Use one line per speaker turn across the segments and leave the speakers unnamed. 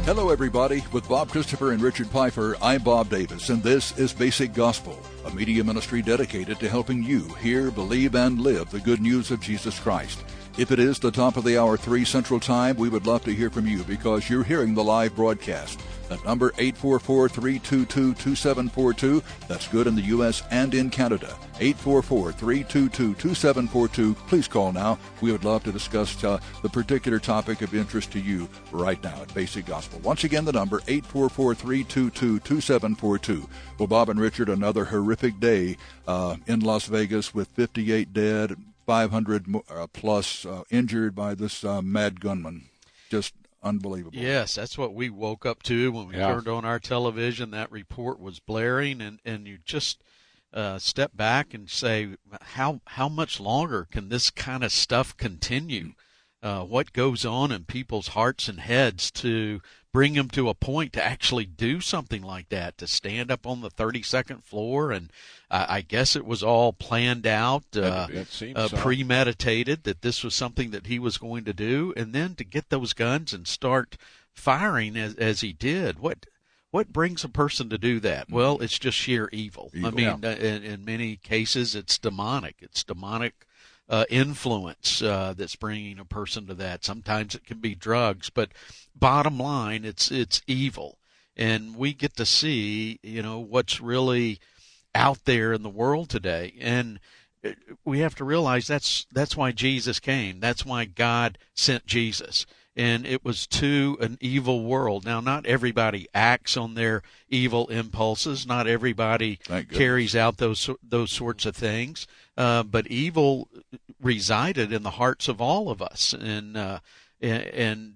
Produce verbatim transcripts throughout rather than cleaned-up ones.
Hello, everybody. With Bob Christopher and Richard Pfeiffer, I'm Bob Davis, and this is Basic Gospel, a media ministry dedicated to helping you hear, believe, and live the good news of Jesus Christ. If it is the top of the hour three Central Time, we would love to hear from you because you're hearing the live broadcast. That number, eight four four, three two two, two seven four two. That's good in the U S and in Canada. eight four four, three two two, two seven four two. Please call now. We would love to discuss uh, the particular topic of interest to you right now at Basic Gospel. Once again, the number, eight four four, three two two, two seven four two. Well, Bob and Richard, another horrific day uh, in Las Vegas with fifty-eight dead, five hundred uh, plus uh, injured by this uh, mad gunman. Just unbelievable.
Yes, that's what we woke up to when we
yeah.
turned on our television. That report was blaring, and, and you just uh, step back and say, how how much longer can this kind of stuff continue? Uh, what goes on in people's hearts and heads to bring them to a point to actually do something like that, to stand up on the thirty-second floor? And uh, I guess it was all planned out, uh,
it, it
uh,
so.
premeditated, that this was something that he was going to do. And then to get those guns and start firing as, as he did, what what brings a person to do that? Well, it's just sheer evil.
evil.
I mean,
Yeah.
uh, in, in many cases, it's demonic. It's demonic Uh, influence uh, that's bringing a person to that. Sometimes it can be drugs, but bottom line, it's it's evil. And we get to see, you know, what's really out there in the world today. And we have to realize that's that's why Jesus came. That's why God sent Jesus. And it was to an evil world. Now, not everybody acts on their evil impulses. Not everybody carries out those those sorts of things. Uh, but evil resided in the hearts of all of us, and uh, and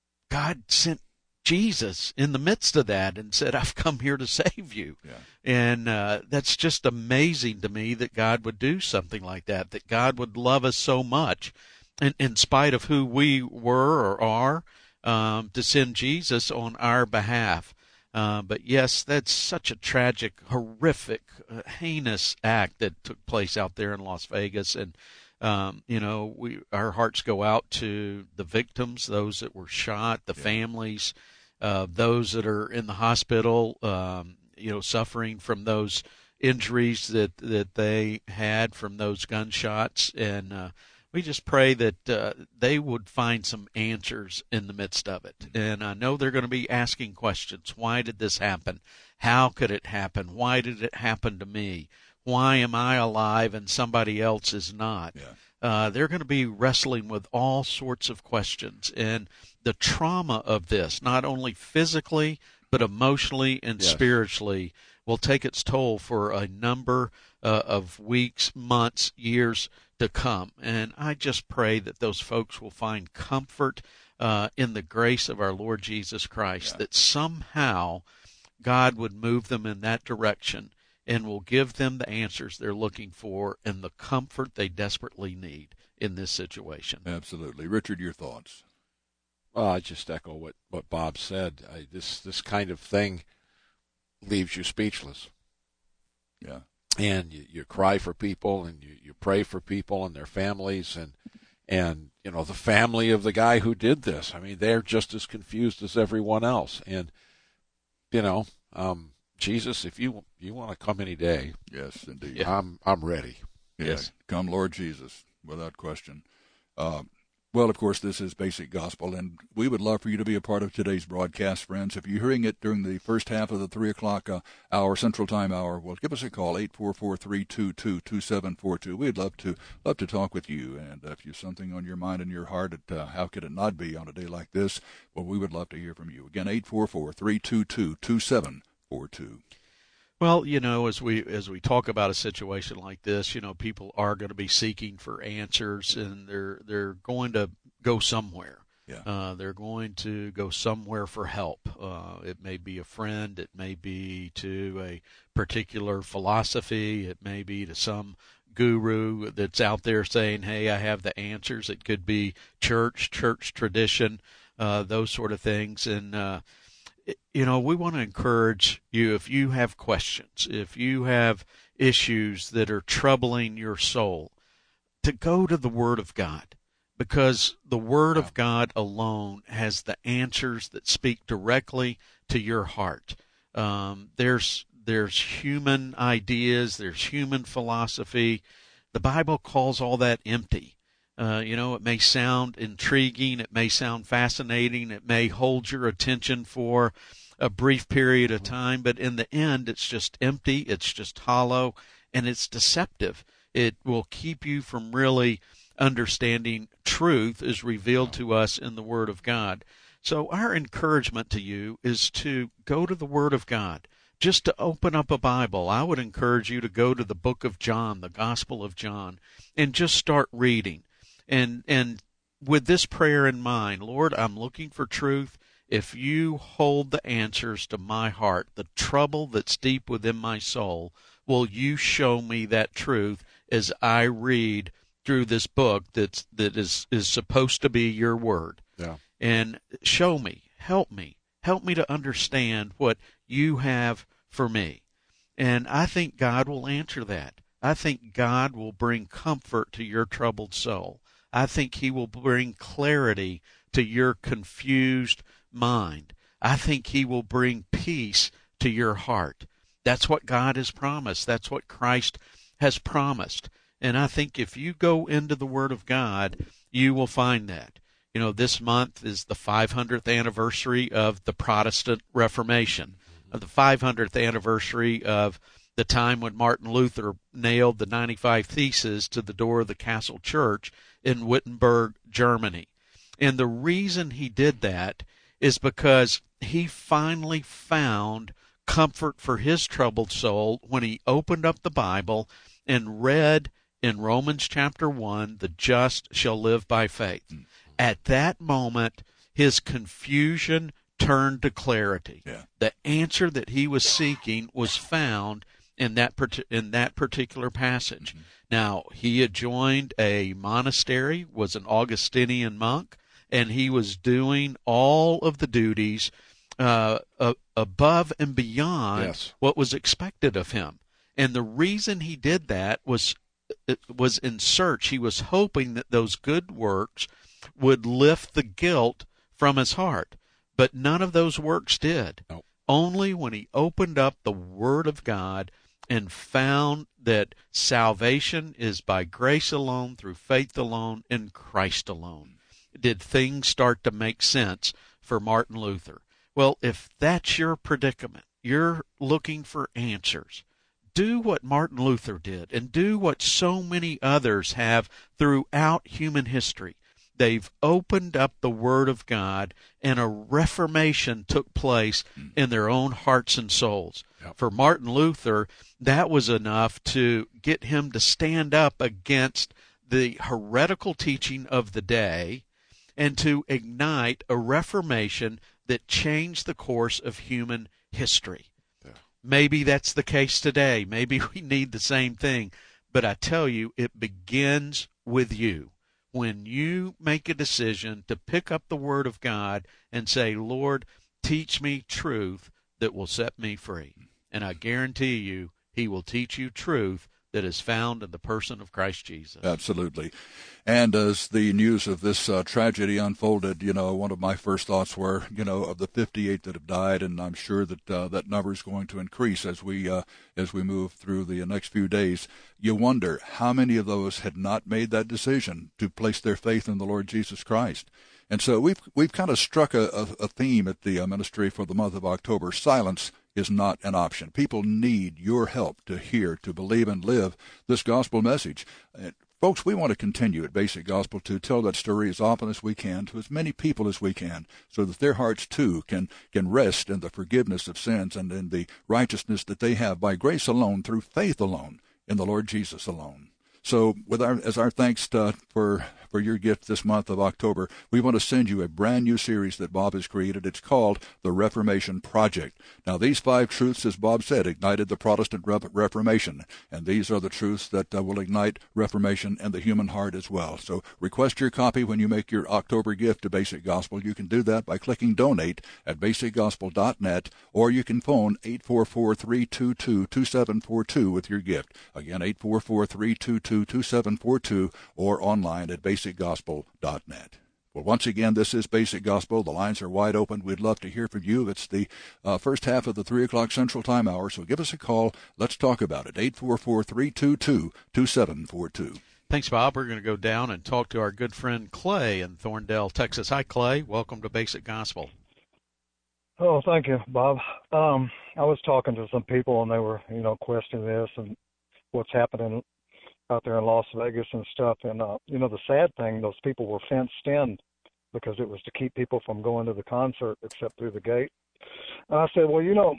God sent Jesus in the midst of that and said, "I've come here to save you."
Yeah.
And uh, that's just amazing to me that God would do something like that. That God would love us so much, in, in spite of who we were or are, um, to send Jesus on our behalf. Uh, but yes, that's such a tragic, horrific, uh, heinous act that took place out there in Las Vegas. And, um, you know, we our hearts go out to the victims, those that were shot, the
yeah.
families, uh, those that are in the hospital, um, you know, suffering from those injuries that, that they had from those gunshots. And uh, we just pray that uh, they would find some answers in the midst of it. And I know they're going to be asking questions. Why did this happen? How could it happen? Why did it happen to me? Why am I alive and somebody else is not?
Yeah.
Uh, they're going to be wrestling with all sorts of questions. And the trauma of this, not only physically, but emotionally and
yes.
spiritually, will take its toll for a number uh, of weeks, months, years to come. And I just pray that those folks will find comfort uh, in the grace of our Lord Jesus Christ, yeah. that somehow God would move them in that direction and will give them the answers they're looking for and the comfort they desperately need in this situation.
Absolutely. Richard, your thoughts?
Well, I just echo what, what Bob said. I, this this kind of thing leaves you speechless.
Yeah.
And you, you cry for people, and you, you pray for people and their families, and and you know the family of the guy who did this. I mean, they're just as confused as everyone else. And you know, um, Jesus, if you you want to come any day,
yes, indeed,
yeah. I'm I'm ready.
Yeah.
Yes,
come, Lord Jesus, without question. Uh, Well, of course, this is Basic Gospel, and we would love for you to be a part of today's broadcast, friends. If you're hearing it during the first half of the three o'clock uh, hour, Central Time hour, well, give us a call, eight four four, three two two, two seven four two. We'd love to love to talk with you, and if you have something on your mind and your heart, it, uh, how could it not be on a day like this? Well, we would love to hear from you. Again, eight four four, three two two, two seven four two.
Well, you know, as we as we talk about a situation like this, you know, people are going to be seeking for answers, and they're they're going to go somewhere.
Yeah.
Uh, they're going to go somewhere for help. Uh, it may be a friend. It may be to a particular philosophy. It may be to some guru that's out there saying, hey, I have the answers. It could be church, church tradition, uh, those sort of things. And, uh, you know, we want to encourage you, if you have questions, if you have issues that are troubling your soul, to go to the Word of God. because the Word of God alone has the answers that speak directly to your heart. Um, there's there's human ideas, there's human philosophy. The Bible calls all that empty. Uh, you know, it may sound intriguing, it may sound fascinating, it may hold your attention for a brief period of time, but in the end, it's just empty, it's just hollow, and it's deceptive. It will keep you from really understanding truth as revealed to us in the Word of God. So our encouragement to you is to go to the Word of God, just to open up a Bible. I would encourage you to go to the book of John, the Gospel of John, and just start reading. And and with this prayer in mind, Lord, I'm looking for truth. If you hold the answers to my heart, the trouble that's deep within my soul, will you show me that truth as I read through this book that's, that is, is supposed to be your word?
Yeah.
And show me, help me, help me to understand what you have for me. And I think God will answer that. I think God will bring comfort to your troubled soul. I think he will bring clarity to your confused mind. I think he will bring peace to your heart. That's what God has promised. That's what Christ has promised. And I think if you go into the Word of God, you will find that. You know, this month is the five hundredth anniversary of the Protestant Reformation, of the five hundredth anniversary of the time when Martin Luther nailed the ninety-five Theses to the door of the Castle Church in Wittenberg, Germany. And the reason he did that is because he finally found comfort for his troubled soul when he opened up the Bible and read in Romans chapter one, the just shall live by faith. Mm-hmm. At that moment, his confusion turned to clarity.
Yeah.
The answer that he was seeking was found in that in that particular passage. Mm-hmm. Now, he had joined a monastery, was an Augustinian monk, and he was doing all of the duties uh, uh, above and beyond
yes.
what was expected of him. And the reason he did that was it was in search. He was hoping that those good works would lift the guilt from his heart. But none of those works did.
Nope.
Only when he opened up the Word of God and found that salvation is by grace alone, through faith alone, in Christ alone, did things start to make sense for Martin Luther. Well, if that's your predicament, you're looking for answers, do what Martin Luther did and do what so many others have throughout human history. They've opened up the Word of God, and a reformation took place in their own hearts and souls.
Yep.
For Martin Luther, that was enough to get him to stand up against the heretical teaching of the day and to ignite a reformation that changed the course of human history.
Yeah.
Maybe that's the case today. Maybe we need the same thing. But I tell you, it begins with you. When you make a decision to pick up the Word of God and say, Lord, teach me truth that will set me free. And I guarantee you, he will teach you truth that is found in the person of Christ Jesus.
Absolutely. And as the news of this uh, tragedy unfolded, you know, one of my first thoughts were, you know, of the fifty-eight that have died, and I'm sure that uh, that number is going to increase as we uh, as we move through the next few days. You wonder how many of those had not made that decision to place their faith in the Lord Jesus Christ. And so we've we've kind of struck a, a, a theme at the uh, ministry for the month of October. Silence is not an option. People need your help to hear, to believe, and live this gospel message. Uh, folks, we want to continue at Basic Gospel to tell that story as often as we can to as many people as we can, so that their hearts too can can rest in the forgiveness of sins and in the righteousness that they have by grace alone, through faith alone, in the Lord Jesus alone. So, with our as our thanks to, for for your gift this month of October, we want to send you a brand new series that Bob has created. It's called The Reformation Project. Now, these five truths, as Bob said, ignited the Protestant Re- Reformation, and these are the truths that uh, will ignite Reformation in the human heart as well. So, request your copy when you make your October gift to Basic Gospel. You can do that by clicking Donate at basic gospel dot net, or you can phone eight four four, three two two, two seven four two with your gift. Again, eight four four, three two two, two, two seven four two, or online at basic gospel dot net. Well, once again, this is Basic Gospel. The lines are wide open. We'd love to hear from you. It's the uh, first half of the three o'clock Central Time hour, so give us a call. Let's talk about it. eight four four, three two two, two seven four two.
Thanks, Bob. We're going to go down and talk to our good friend Clay in Thorndale, Texas. Hi, Clay. Welcome to Basic Gospel.
Oh, thank you, Bob. Um, I was talking to some people, and they were, you know, questioning this and what's happening out there in Las Vegas and stuff. And, uh, you know, the sad thing, those people were fenced in because it was to keep people from going to the concert except through the gate. And I said, well, you know,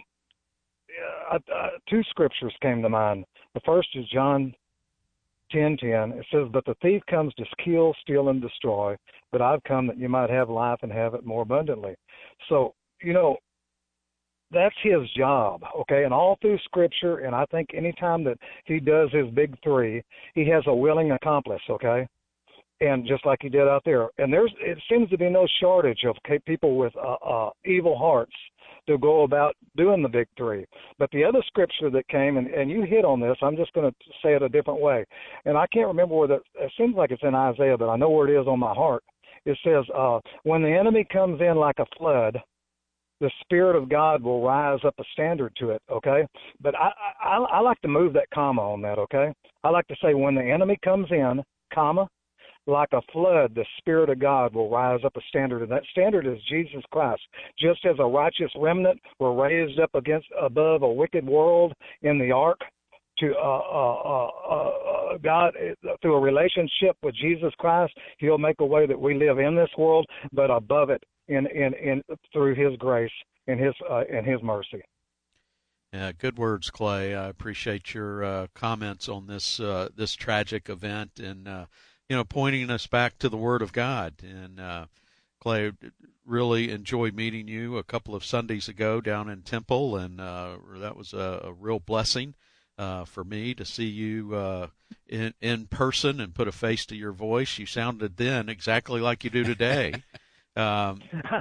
I, I, two scriptures came to mind. The first is John ten ten. It says, but the thief comes to kill, steal, and destroy, but I've come that you might have life and have it more abundantly. So, you know, that's his job, okay? And all through Scripture, and I think anytime that he does his big three, he has a willing accomplice, okay? And just like he did out there. And there's, it seems to be no shortage of people with uh, uh, evil hearts to go about doing the big three. But the other scripture that came, and, and you hit on this, I'm just going to say it a different way. And I can't remember where that, it seems like it's in Isaiah, but I know where it is on my heart. It says, uh, when the enemy comes in like a flood, the Spirit of God will rise up a standard to it, okay? But I, I, I like to move that comma on that, okay? I like to say when the enemy comes in, comma, like a flood, the Spirit of God will rise up a standard, and that standard is Jesus Christ. Just as a righteous remnant were raised up against above a wicked world in the ark, to uh, uh, uh, uh, God, through a relationship with Jesus Christ, he'll make a way that we live in this world, but above it in, in, in through his grace and his, uh, and his mercy.
Yeah, good words, Clay. I appreciate your uh, comments on this uh, this tragic event, and uh, you know, pointing us back to the Word of God. And uh, Clay, really enjoyed meeting you a couple of Sundays ago down in Temple, and uh, that was a, a real blessing uh, for me to see you uh, in in person and put a face to your voice. You sounded then exactly like you do today. Um,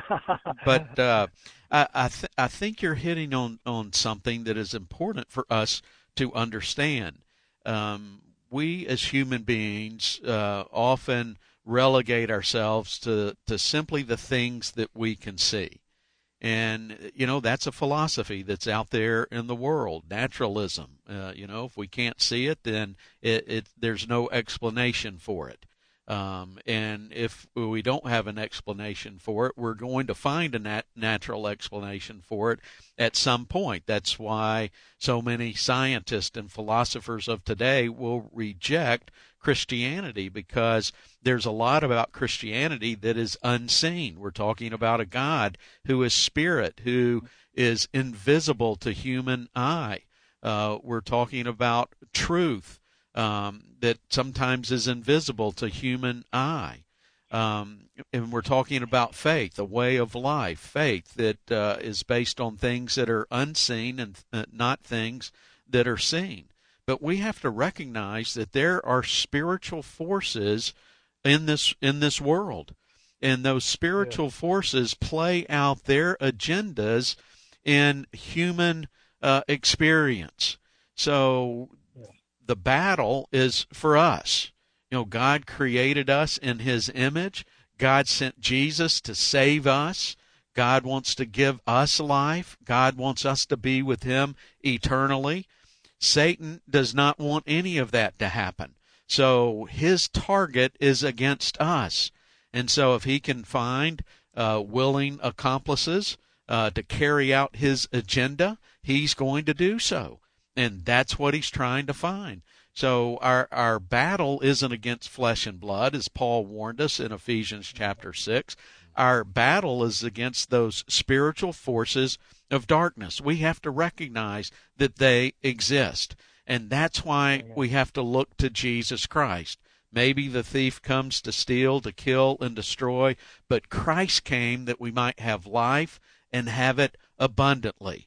but uh, I I, th- I think you're hitting on, on something that is important for us to understand. Um, we as human beings uh, often relegate ourselves to, to simply the things that we can see. And, you know, that's a philosophy that's out there in the world, naturalism. Uh, you know, if we can't see it, then it, it there's no explanation for it. Um, and if we don't have an explanation for it, we're going to find a nat- natural explanation for it at some point. That's why so many scientists and philosophers of today will reject Christianity, because there's a lot about Christianity that is unseen. We're talking about a God who is spirit, who is invisible to human eye. Uh, we're talking about truth. Um, that sometimes is invisible to human eye. Um, and we're talking about faith, a way of life, faith that uh, is based on things that are unseen and uh, not things that are seen. But we have to recognize that there are spiritual forces in this in this world, and those spiritual yeah. forces play out their agendas in human uh, experience. So the battle is for us. You know, God created us in his image. God sent Jesus to save us. God wants to give us life. God wants us to be with him eternally. Satan does not want any of that to happen. So his target is against us. And so if he can find uh, willing accomplices uh, to carry out his agenda, he's going to do so. And that's what he's trying to find. So our our battle isn't against flesh and blood, as Paul warned us in Ephesians chapter six. Our battle is against those spiritual forces of darkness. We have to recognize that they exist. And that's why we have to look to Jesus Christ. Maybe the thief comes to steal, to kill, and destroy, but Christ came that we might have life and have it abundantly.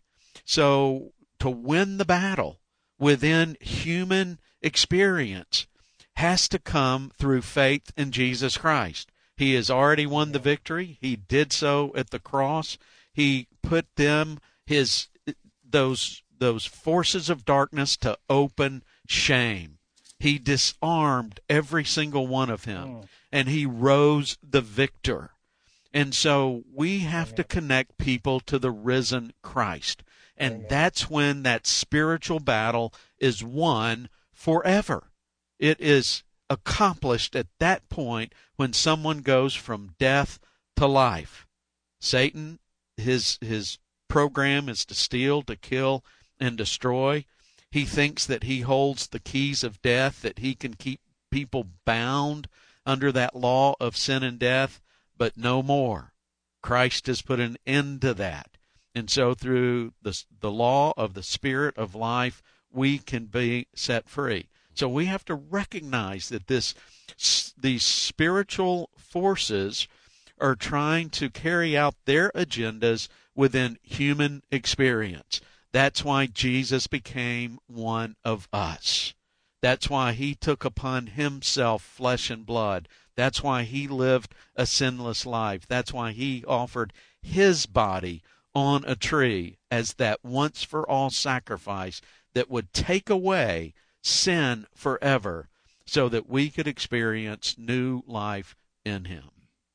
So to win the battle within human experience has to come through faith in Jesus Christ. He has already won the victory. He did so at the cross. He put them, his those those forces of darkness, to open shame. He disarmed every single one of him,
Mm.
and he rose the victor. And so we have
Amen.
to connect people to the risen Christ. And
Amen.
that's when that spiritual battle is won forever. It is accomplished at that point when someone goes from death to life. Satan, his his program is to steal, to kill, and destroy. He thinks that he holds the keys of death, that he can keep people bound under that law of sin and death, but no more. Christ has put an end to that. And so through the, the law of the Spirit of life, we can be set free. So we have to recognize that this these spiritual forces are trying to carry out their agendas within human experience. That's why Jesus became one of us. That's why he took upon himself flesh and blood. That's why he lived a sinless life. That's why he offered his body on a tree as that once-for-all sacrifice that would take away sin forever so that we could experience new life in him.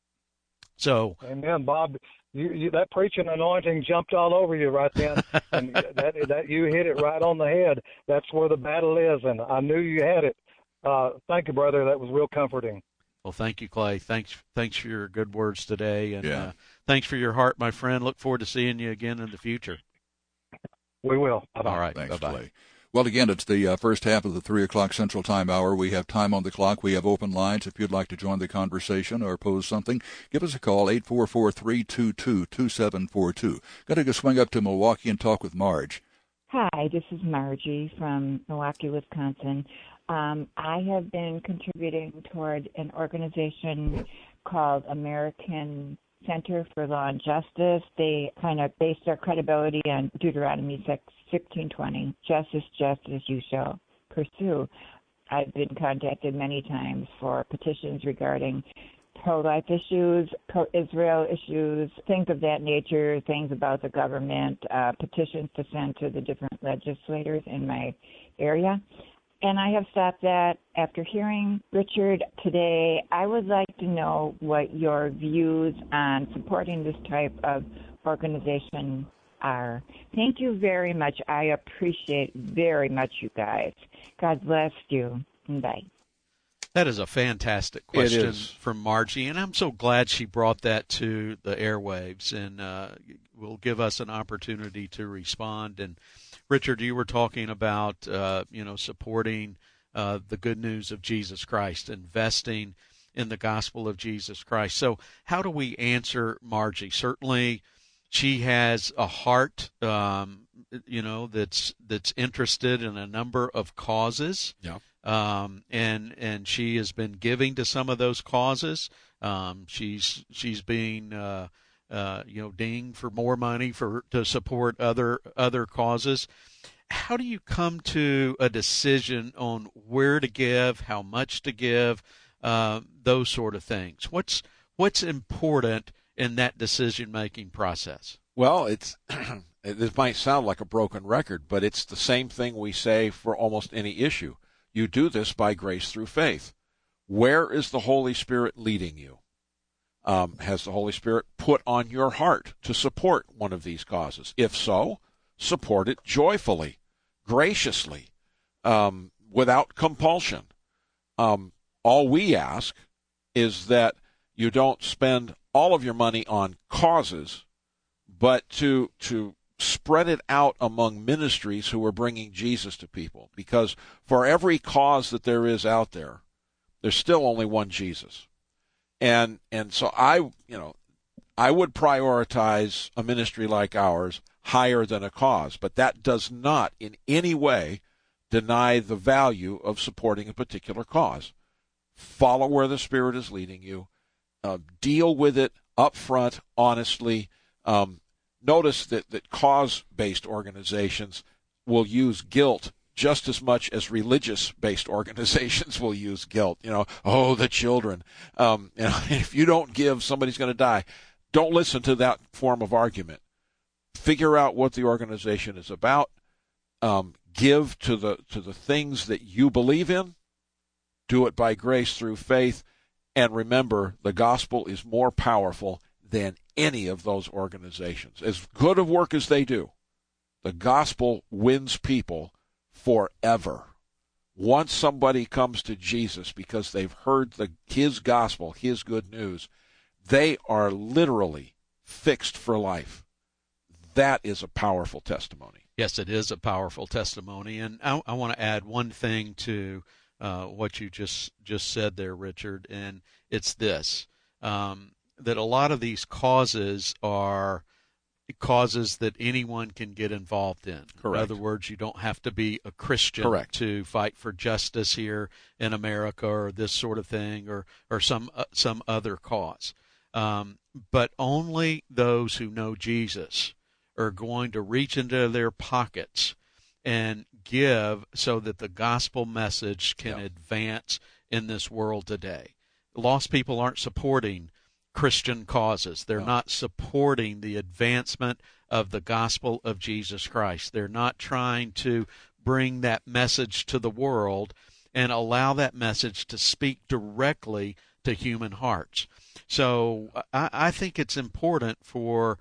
So,
Amen, Bob. You, you, that preaching anointing jumped all over you right then, and that that you hit it right on the head. That's where the battle is, and I knew you had it. Uh, thank you, brother. That was real comforting.
well, thank you, Clay. Thanks, thanks for your good words today, and
Yeah.
uh, thanks for your heart, my friend. Look forward to seeing you again in the future.
We will. Bye-bye.
All right,
Thanks,
bye-bye.
Clay. Well, again, it's the uh, first half of the three o'clock Central Time hour. We have time on the clock. We have open lines. If you'd like to join the conversation or pose something, give us a call, eight four four, three two two, two seven four two. Got to go swing up to Milwaukee and talk with Marge.
Hi, this is Margie from Milwaukee, Wisconsin. Um, I have been contributing toward an organization called American Center for Law and Justice. They kind of base their credibility on Deuteronomy sixteen twenty, justice, justice you shall pursue. I've been contacted many times for petitions regarding pro-life issues, pro-Israel issues, things of that nature, things about the government, uh, petitions to send to the different legislators in my area. And I have stopped that. After hearing Richard today, I would like to know what your views on supporting this type of organization are. Thank you very much. I appreciate very much you guys. God bless you. Bye.
That is a fantastic
It
question
is.
from Margie, and I'm so glad she brought that to the airwaves, and uh, will give us an opportunity to respond. And Richard, you were talking about uh, you know supporting uh, the good news of Jesus Christ, investing in the gospel of Jesus Christ. So how do we answer Margie? Certainly, she has a heart, um, you know, that's that's interested in a number of causes.
Yeah.
Um, and and she has been giving to some of those causes. Um, she's she's being uh, uh, you know dinged for more money for to support other other causes. How do you come to a decision on where to give, how much to give, uh, those sort of things? What's what's important in that decision making process?
Well, it's this might sound like a broken record, but it's the same thing we say for almost any issue. You do this by grace through faith. Where is the Holy Spirit leading you? Um, has the Holy Spirit put on your heart to support one of these causes? If so, support it joyfully, graciously, um, without compulsion. Um, all we ask is that you don't spend all of your money on causes, but to to spread it out among ministries who are bringing Jesus to people. Because for every cause that there is out there, there's still only one Jesus. And and so I, you know, I would prioritize a ministry like ours higher than a cause, but that does not in any way deny the value of supporting a particular cause. Follow where the Spirit is leading you. Uh, deal with it up front, honestly. Um, Notice that, that cause-based organizations will use guilt just as much as religious-based organizations will use guilt. You know, oh, the children. Um, you know, if you don't give, somebody's going to die. Don't listen to that form of argument. Figure out what the organization is about. Um, give to the to the things that you believe in, Do it by grace through faith. And remember, the gospel is more powerful than any of those organizations. As good of work as they do, the gospel wins people forever. Once somebody comes to Jesus because they've heard the, his gospel, his good news, they are literally fixed for life. That is a powerful testimony.
Yes, it is a powerful testimony. And I, I want to add one thing to uh, what you just, just said there, Richard, and it's this, um, that a lot of these causes are causes that anyone can get involved in.
Correct.
In other words, you don't have to be a Christian
Correct.
to fight for justice here in America or this sort of thing or, or some uh, some other cause. Um, but only those who know Jesus are going to reach into their pockets and give so that the gospel message can
yeah.
advance in this world today. Lost people aren't supporting Christian causes. They're
no.
not supporting the advancement of the gospel of Jesus Christ. They're not trying to bring that message to the world and allow that message to speak directly to human hearts. So I, I think it's important for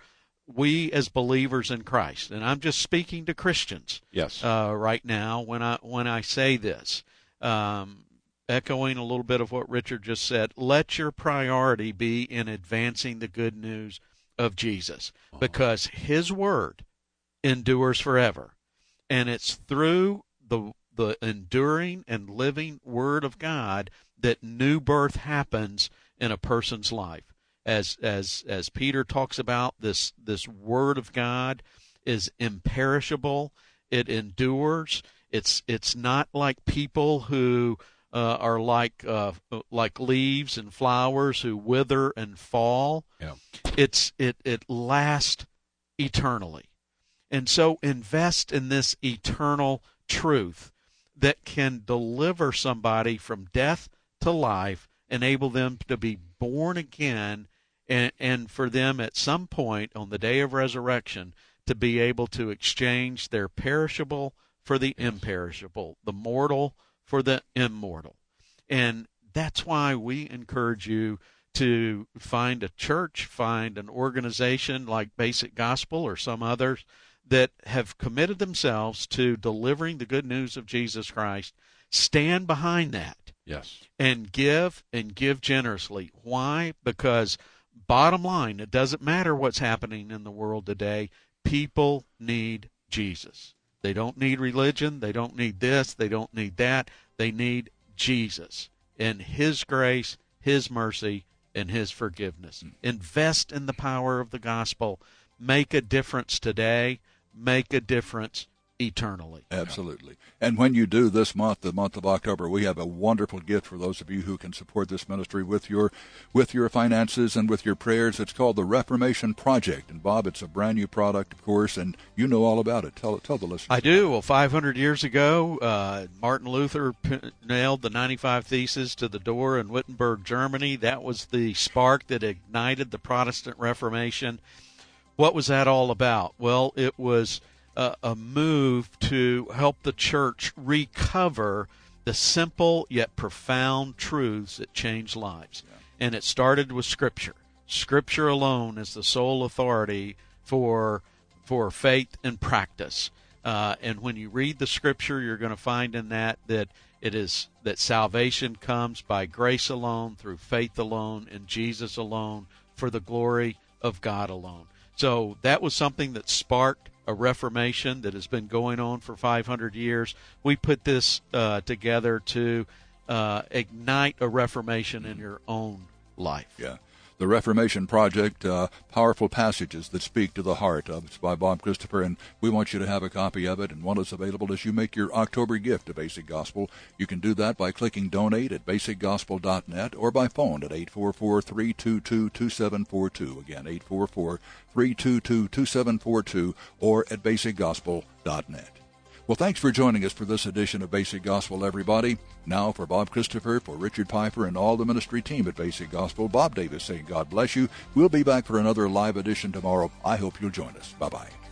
we as believers in Christ, and I'm just speaking to Christians
yes.
uh, right now when I when I say this, um, echoing a little bit of what Richard just said, let your priority be in advancing the good news of Jesus, because his word endures forever. And it's through the the enduring and living word of God that new birth happens in a person's life. As as as Peter talks about, this this word of God is imperishable. It endures. It's it's not like people who uh, are like uh, like leaves and flowers who wither and fall.
Yeah.
It's it it lasts eternally. And so invest in this eternal truth that can deliver somebody from death to life, enable them to be born again, and, and for them at some point on the day of resurrection to be able to exchange their perishable for the imperishable, the mortal for the immortal. And that's why we encourage you to find a church, find an organization like Basic Gospel or some others that have committed themselves to delivering the good news of Jesus Christ. Stand behind that.
Yes.
And give and give generously. Why? Because bottom line, it doesn't matter what's happening in the world today. People need Jesus. They don't need religion. They don't need this. They don't need that. They need Jesus and his grace, his mercy, and his forgiveness. Mm. Invest in the power of the gospel. Make a difference today. Make a difference eternally.
Absolutely. And when you do this month, the month of October, we have a wonderful gift for those of you who can support this ministry with your with your finances and with your prayers. It's called the Reformation Project. And Bob, it's a brand new product, of course, and you know all about it. Tell tell the listeners.
I do. Well, five hundred years ago, uh, Martin Luther p- nailed the ninety-five Theses to the door in Wittenberg, Germany. That was the spark that ignited the Protestant Reformation. What was that all about? Well, it was a, a move to help the church recover the simple yet profound truths that change lives. Yeah. And it started with Scripture. Scripture alone is the sole authority for for faith and practice. Uh, and when you read the Scripture, you're going to find in that that it is that salvation comes by grace alone, through faith alone, in Jesus alone, for the glory of God alone. So that was something that sparked a reformation that has been going on for five hundred years. We put this uh, together to uh, ignite a reformation in your own life.
Yeah. The Reformation Project, uh, powerful passages that speak to the heart. Uh, it's by Bob Christopher, and we want you to have a copy of it. And one is available as you make your October gift to Basic Gospel. You can do that by clicking Donate at basic gospel dot net or by phone at eight four four, three two two, two seven four two. Again, eight four four, three two two, two seven four two or at basic gospel dot net. Well, thanks for joining us for this edition of Basic Gospel, everybody. Now, for Bob Christopher, for Richard Piper, and all the ministry team at Basic Gospel, Bob Davis saying God bless you. We'll be back for another live edition tomorrow. I hope you'll join us. Bye-bye.